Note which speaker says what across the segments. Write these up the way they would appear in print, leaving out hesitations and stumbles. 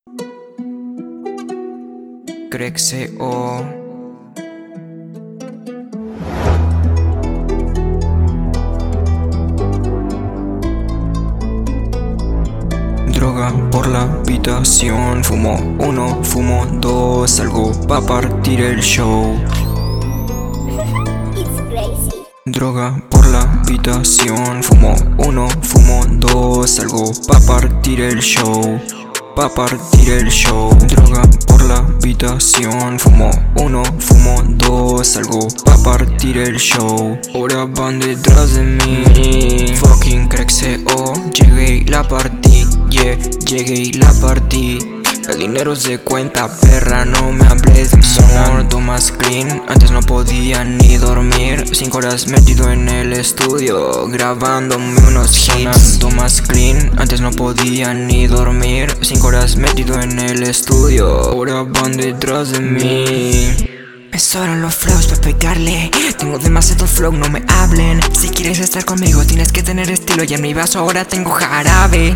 Speaker 1: Crexeo. Droga por la habitación, fumo uno, fumo dos, salgo pa' partir el show. Droga por la habitación, fumo uno, fumo dos, salgo pa' partir el show. Pa' partir el show. Droga por la habitación, fumo uno, fumo dos, salgo pa' partir el show. Ahora van detrás de mí. Fucking Crexeo, llegué y la partí, yeah, llegué y la partí. El dinero es de cuenta, perra, no me hables de sonando más clean. Antes no podía ni dormir, 5 horas metido en el estudio, grabándome unos hits. Sonando más clean, antes no podía ni dormir, 5 horas metido en el estudio, ahora van detrás de mí.
Speaker 2: Me sobran los flows para pegarle. Tengo demasiado flow, no me hablen. Si quieres estar conmigo tienes que tener estilo. Y en mi vaso ahora tengo jarabe.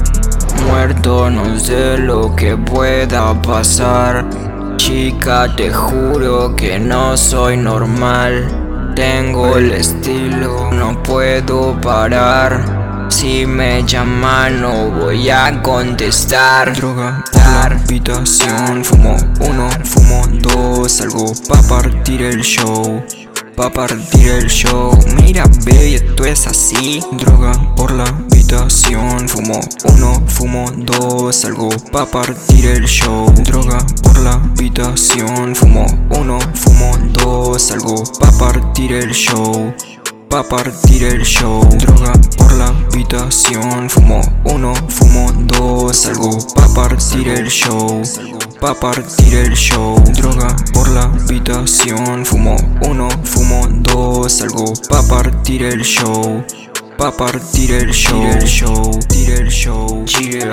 Speaker 1: Muerto, no sé lo que pueda pasar. Chica, te juro que no soy normal. Tengo el estilo, no puedo parar. Si me llaman no voy a contestar. Droga por la habitación, fumo uno, fumo dos, salgo pa' partir el show. Pa' partir el show. Mira, baby, esto es así. Droga por la habitación, fumo uno, fumo dos, salgo pa' partir el show. Droga por la habitación, fumo uno, fumo dos, salgo pa' partir el show. Pa' partir el show. Droga por la habitación, fumo uno, fumo dos, salgo pa' partir el show. Pa' partir el show. Droga por la habitación, fumo uno, fumo dos, salgo pa' partir el show. Pa' partir el show. Tira el show, yeah.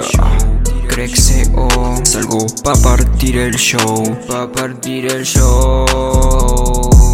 Speaker 1: Crexeo, salgo pa' partir el show. Pa' partir el show.